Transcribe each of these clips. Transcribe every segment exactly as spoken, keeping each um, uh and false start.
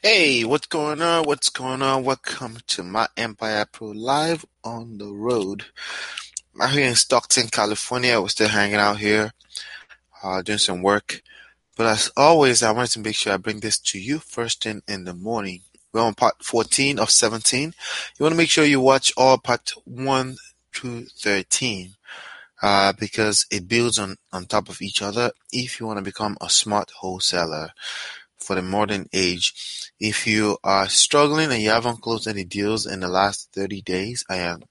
Hey, what's going on? What's going on? Welcome to my Empire Pro live on the road. I'm here in Stockton, California. We're still hanging out here, uh, doing some work. But as always, I wanted to make sure I bring this to you first thing in the morning. We're on part fourteen of seventeen. You want to make sure you watch all part one through thirteen, uh, because it builds on, on top of each other if you want to become a smart wholesaler for the modern age. If you are struggling and you haven't closed any deals in the last thirty days, I am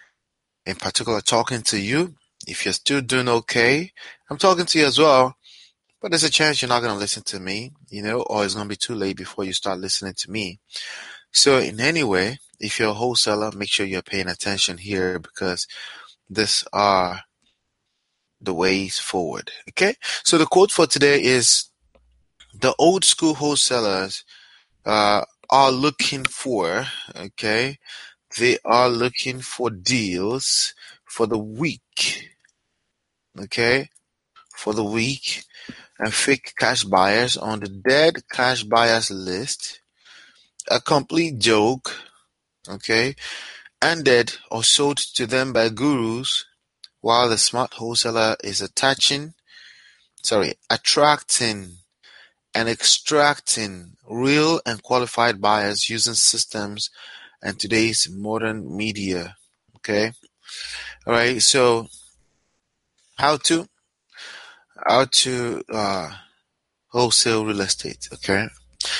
in particular talking to you. If you're still doing okay, I'm talking to you as well. But there's a chance you're not going to listen to me, you know, or it's going to be too late before you start listening to me. So in any way, if you're a wholesaler, make sure you're paying attention here because these are the ways forward. Okay. So the quote for today is the old school wholesalers uh, are looking for, okay, they are looking for deals for the weak, okay, for the weak and fake cash buyers on the dead cash buyers list. A complete joke, okay, ended or sold to them by gurus while the smart wholesaler is attaching, sorry, attracting and extracting real and qualified buyers using systems and today's modern media. Okay. All right. So how to how to uh, wholesale real estate. Okay.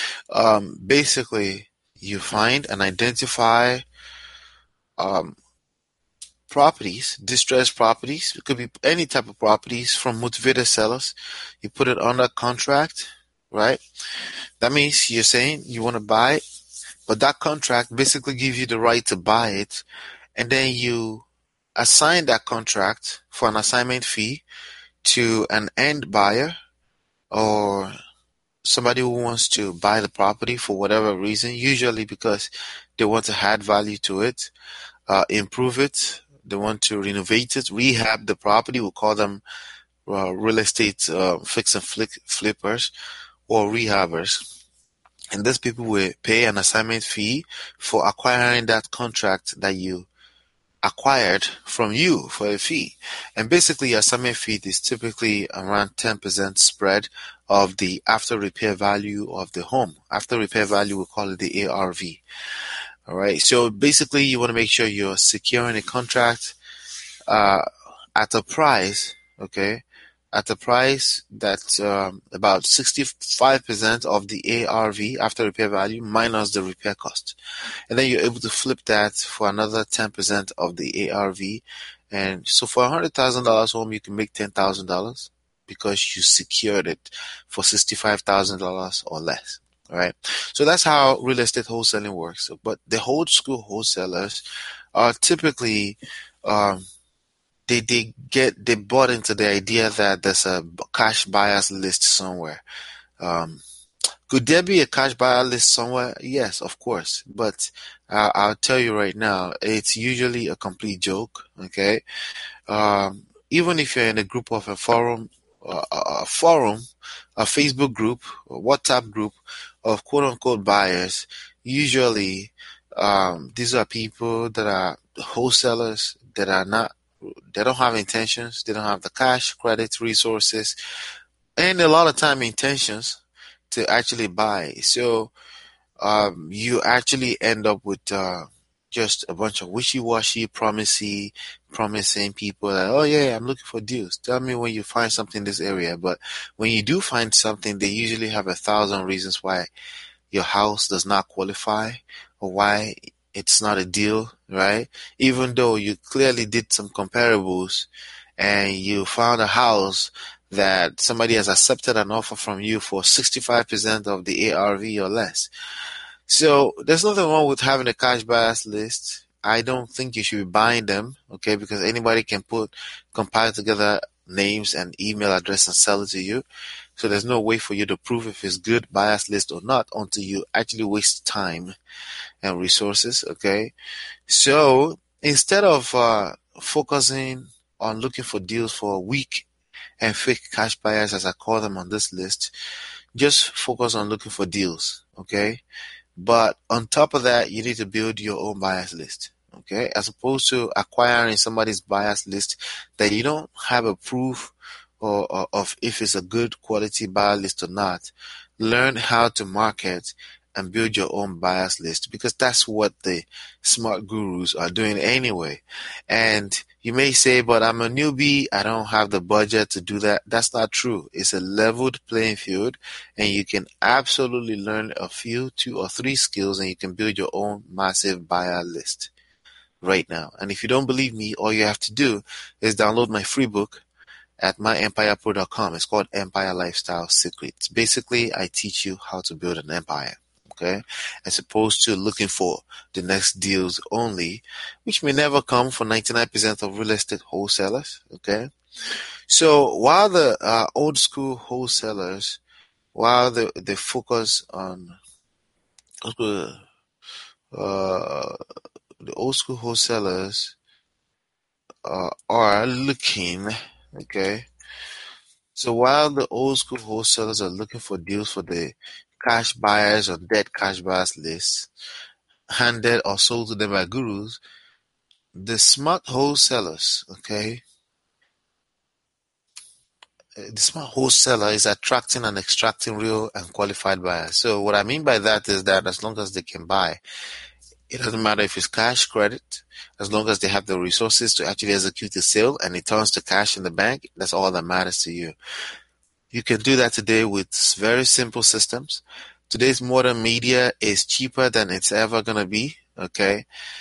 Um, basically, you find and identify um, properties, distressed properties. It could be any type of properties from motivated sellers. You put it under contract, right? That means you're saying you want to buy it, but that contract basically gives you the right to buy it, and then you assign that contract for an assignment fee to an end buyer or somebody who wants to buy the property for whatever reason, usually because they want to add value to it, uh, improve it, they want to renovate it, rehab the property. We'll call them uh, real estate uh, fix and flick flippers or rehabbers. And these people will pay an assignment fee for acquiring that contract that you acquired from you for a fee. And basically, your assignment fee is typically around ten percent spread of the after repair value of the home. After repair value, we call it the A R V. All right. So basically, you want to make sure you're securing a contract uh, at a price, okay, at a price that's um, about sixty-five percent of the A R V after repair value minus the repair cost. And then you're able to flip that for another ten percent of the A R V. And so for a one hundred thousand dollars home, you can make ten thousand dollars because you secured it for sixty-five thousand dollars or less. All right. So that's how real estate wholesaling works. But the old school wholesalers are typically um, they they get they bought into the idea that there's a cash buyers list somewhere. Um, could there be a cash buyer list somewhere? Yes, of course. But uh, I'll tell you right now, it's usually a complete joke. Okay. Um, even if you're in a group of a forum, uh, a forum, a Facebook group, a WhatsApp group of quote unquote buyers, usually um, these are people that are wholesalers that are not, they don't have intentions, they don't have the cash, credit, resources, and a lot of time intentions to actually buy. So um, you actually end up with uh, just a bunch of wishy-washy, promising, promising people that, oh yeah, I'm looking for deals. Tell me when you find something in this area. But when you do find something, they usually have a thousand reasons why your house does not qualify or why it's not a deal, right? Even though you clearly did some comparables and you found a house that somebody has accepted an offer from you for sixty-five percent of the A R V or less. So there's nothing wrong with having a cash buyers list. I don't think you should be buying them, okay, because anybody can put, compile together names and email address and sell it to you. So there's no way for you to prove if it's good buyers list or not until you actually waste time and resources, okay? So instead of uh, focusing on looking for deals for weak and fake cash buyers, as I call them on this list, just focus on looking for deals, Okay. But on top of that, you need to build your own bias list. Okay. As opposed to acquiring somebody's bias list that you don't have a proof or, or of if it's a good quality bias list or not. Learn how to market and build your own bias list, because that's what the smart gurus are doing anyway. And you may say, but I'm a newbie, I don't have the budget to do that. That's not true. It's a leveled playing field, and you can absolutely learn a few, two or three skills, and you can build your own massive buyer list right now. And if you don't believe me, all you have to do is download my free book at my empire pro dot com. It's called Empire Lifestyle Secrets. Basically, I teach you how to build an empire. Okay, as opposed to looking for the next deals only, which may never come for ninety-nine percent of real estate wholesalers. Okay, so while the uh, old school wholesalers, while they, they focus on uh, the old school wholesalers uh, are looking, okay, so while the old school wholesalers are looking for deals for the cash buyers or dead cash buyers list, handed or sold to them by gurus, the smart wholesalers, okay, the smart wholesaler is attracting and extracting real and qualified buyers. So what I mean by that is that as long as they can buy, it doesn't matter if it's cash, credit, as long as they have the resources to actually execute the sale and it turns to cash in the bank, that's all that matters to you. You can do that today with very simple systems. Today's modern media is cheaper than it's ever going to be, okay?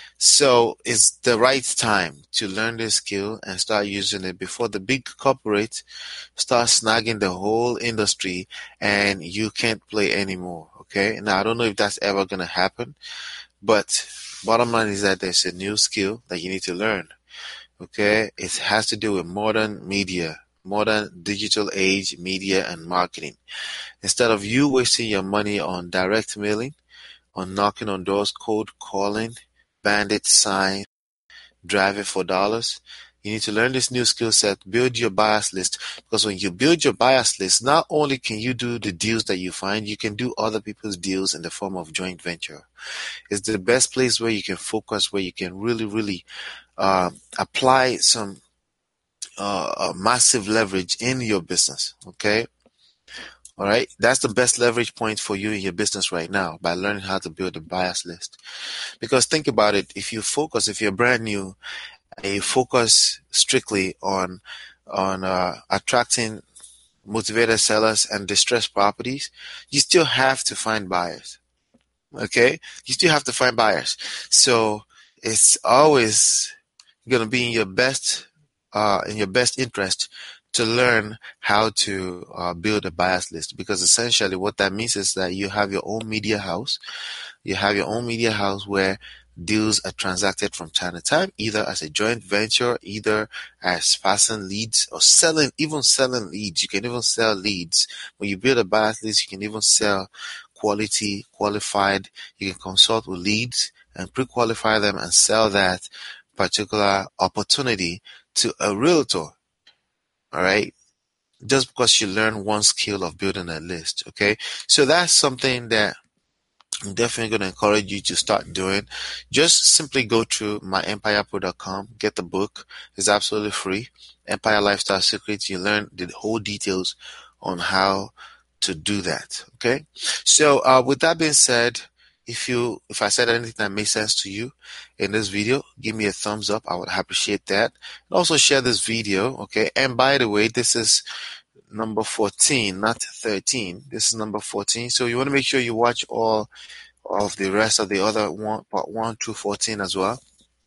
So it's the right time to learn this skill and start using it before the big corporate start snagging the whole industry and you can't play anymore, okay? Now, I don't know if that's ever going to happen, but bottom line is that there's a new skill that you need to learn, okay? It has to do with modern media, modern digital age media and marketing. Instead of you wasting your money on direct mailing, on knocking on doors, cold calling, bandit sign, driving for dollars, you need to learn this new skill set, build your bias list, because when you build your bias list, not only can you do the deals that you find, you can do other people's deals in the form of joint venture. It's the best place where you can focus, where you can really, really uh, apply some uh, massive leverage in your business, okay? All right, that's the best leverage point for you in your business right now, by learning how to build a bias list. Because think about it, if you focus, if you're brand new and you focus strictly on on uh, attracting motivated sellers and distressed properties, you still have to find buyers. Okay, you still have to find buyers. So it's always going to be in your best uh, in your best interest to learn how to uh, build a bias list, because essentially what that means is that you have your own media house. You have your own media house where deals are transacted from time to time, either as a joint venture, either as passing leads or selling, even selling leads. You can even sell leads. When you build a bias list, you can even sell quality, qualified. You can consult with leads and pre-qualify them and sell that particular opportunity to a realtor. All right. Just because you learn one skill of building a list. Okay. So that's something that I'm definitely going to encourage you to start doing. Just simply go to my empire pro dot com, get the book. It's absolutely free. Empire Lifestyle Secrets. You learn the whole details on how to do that. Okay. So uh, with that being said, if you if I said anything that made sense to you in this video, give me a thumbs up. I would appreciate that. And also share this video. Okay. And by the way, this is number fourteen, not thirteen. This is number fourteen. So you want to make sure you watch all of the rest of the other one, part one through fourteen as well.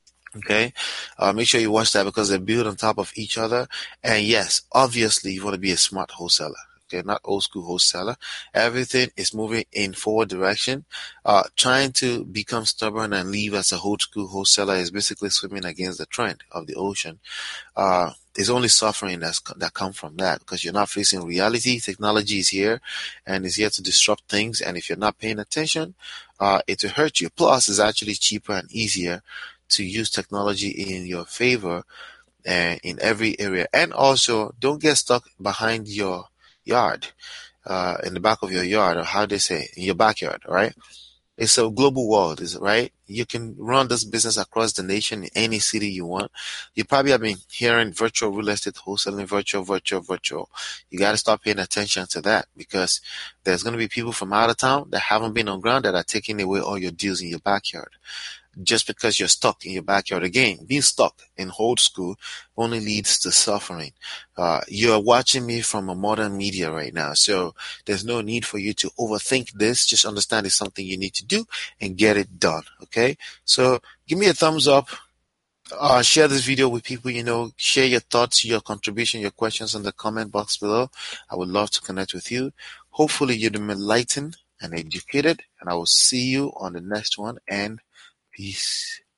Okay. Uh, make sure you watch that because they build on top of each other. And yes, obviously you want to be a smart wholesaler. Okay, not old school wholesaler. Everything is moving in forward direction. Uh, trying to become stubborn and leave as a old school wholesaler is basically swimming against the trend of the ocean. Uh, there's only suffering that's, that come from that, because you're not facing reality. Technology is here and is here to disrupt things. And if you're not paying attention, uh, it will hurt you. Plus, it's actually cheaper and easier to use technology in your favor and in every area. And also, don't get stuck behind your yard. uh, in the back of your yard, or how they say, in your backyard, right? It's a global world, is right? You can run this business across the nation in any city you want. You probably have been hearing virtual real estate wholesaling, virtual, virtual, virtual. You got to start paying attention to that because there's going to be people from out of town that haven't been on ground that are taking away all your deals in your backyard just because you're stuck in your backyard. Again, being stuck in old school only leads to suffering. Uh, you're watching me from a modern media right now, so there's no need for you to overthink this. Just understand it's something you need to do and get it done. Okay, so give me a thumbs up. Uh, share this video with people you know. Share your thoughts, your contribution, your questions in the comment box below. I would love to connect with you. Hopefully, you've been enlightened and educated, and I will see you on the next one. And peace.